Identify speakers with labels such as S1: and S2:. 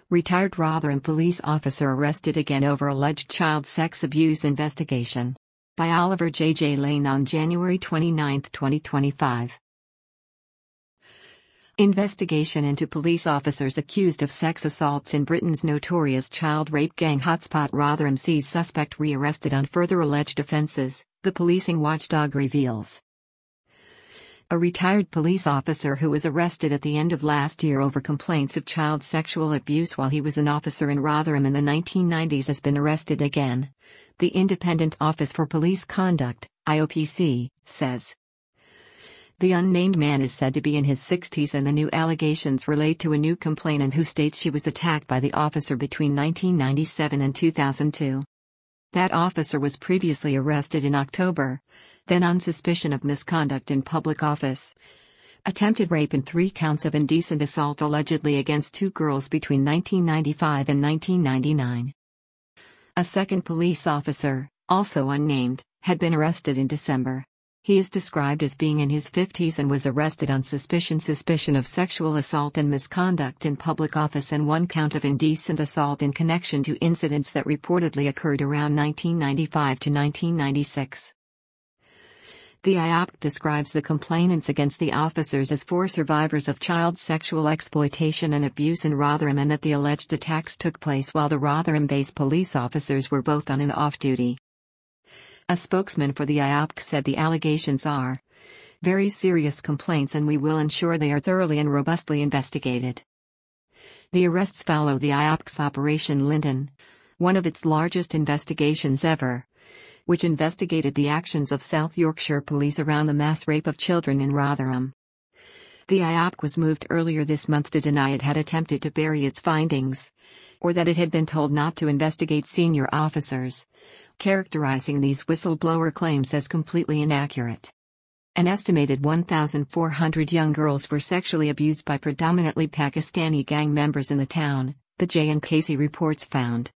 S1: Retired Rotherham police officer arrested again over alleged child sex abuse investigation. By Oliver J. Lane on January 29, 2025. Investigation into police officers accused of sex assaults in Britain's notorious child rape gang hotspot Rotherham sees suspect re-arrested on further alleged offences, the policing watchdog reveals. A retired police officer who was arrested at the end of last year over complaints of child sexual abuse while he was an officer in Rotherham in the 1990s has been arrested again. The Independent Office for Police Conduct, IOPC, says. The unnamed man is said to be in his 60s and the new allegations relate to a new complainant who states she was attacked by the officer between 1997 and 2002. That officer was previously arrested in October, then on suspicion of misconduct in public office. Attempted rape and 3 counts of indecent assault allegedly against 2 girls between 1995 and 1999. A second police officer, also unnamed, had been arrested in December. He is described as being in his 50s and was arrested on suspicion of sexual assault and misconduct in public office and 1 count of indecent assault in connection to incidents that reportedly occurred around 1995 to 1996. The IOPC describes the complainants against the officers as 4 survivors of child sexual exploitation and abuse in Rotherham and that the alleged attacks took place while the Rotherham-based police officers were both on and off duty. A spokesman for the IOPC said the allegations are very serious complaints and we will ensure they are thoroughly and robustly investigated. The arrests follow the IOPC's Operation Linden, one of its largest investigations ever, which investigated the actions of South Yorkshire police around the mass rape of children in Rotherham. The IOPC was moved earlier this month to deny it had attempted to bury its findings, or that it had been told not to investigate senior officers, characterizing these whistleblower claims as completely inaccurate. An estimated 1,400 young girls were sexually abused by predominantly Pakistani gang members in the town, the J&KC reports found.